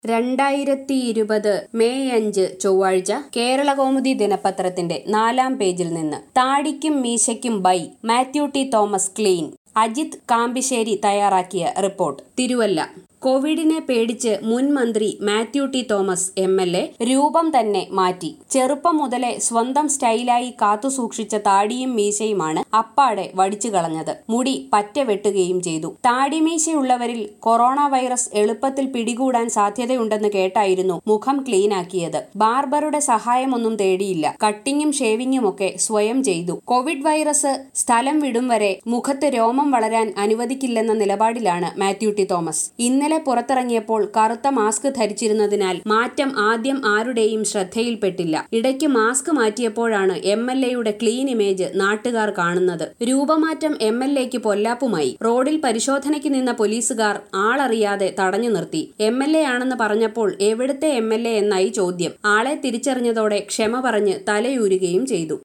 2020 May 5 ചൊവ്വാഴ്ച കേരളകൗമുദി ദിനപത്രത്തിന്റെ 4-ാം പേജിൽ നിന്ന് താടിക്കും മീശയ്ക്കും by Mathew T Thomas clean. Ajith Kampissery തയ്യാറാക്കിയ റിപ്പോർട്ട്. തിരുവല്ല. കോവിഡിനെ പേടിച്ച് മുൻ മന്ത്രി മാത്യു ടി തോമസ് MLA രൂപം തന്നെ മാറ്റി. ചെറുപ്പം മുതലേ സ്വന്തം സ്റ്റൈലായി കാത്തുസൂക്ഷിച്ച താടിയും മീശയുമാണ് അപ്പാടെ വടിച്ചു കളഞ്ഞത്. മുടി പറ്റ വെട്ടുകയും ചെയ്തു. താടിമീശയുള്ളവരിൽ കൊറോണ വൈറസ് എളുപ്പത്തിൽ പിടികൂടാൻ സാധ്യതയുണ്ടെന്ന് കേട്ടായിരുന്നു മുഖം ക്ലീനാക്കിയത്. ബാർബറുടെ സഹായമൊന്നും തേടിയില്ല. കട്ടിങ്ങും ഷേവിങ്ങും ഒക്കെ സ്വയം ചെയ്തു. കോവിഡ് വൈറസ് സ്ഥലം വിടും വരെ മുഖത്ത് രോമം വളരാൻ അനുവദിക്കില്ലെന്ന നിലപാടിലാണ് മാത്യു ടി തോമസ്. ഇന്നലെ പുറത്തിറങ്ങിയപ്പോൾ കറുത്ത മാസ്ക് ധരിച്ചിരുന്നതിനാൽ മാറ്റം ആദ്യം ആരുടെയും ശ്രദ്ധയിൽപ്പെട്ടില്ല. ഇടയ്ക്ക് മാസ്ക് മാറ്റിയപ്പോഴാണ് MLAയുടെ ക്ലീൻ ഇമേജ് നാട്ടുകാർ കാണുന്നത്. രൂപമാറ്റം MLAയ്ക്ക് പൊല്ലാപ്പുമായി. റോഡിൽ പരിശോധനയ്ക്ക് നിന്ന പോലീസുകാർ ആളറിയാതെ തടഞ്ഞു നിർത്തി. MLA ആണെന്ന് പറഞ്ഞപ്പോൾ എവിടുത്തെ MLA എന്നായി ചോദ്യം. ആളെ തിരിച്ചറിഞ്ഞതോടെ ക്ഷമ പറഞ്ഞ് തലയൂരുകയും ചെയ്തു.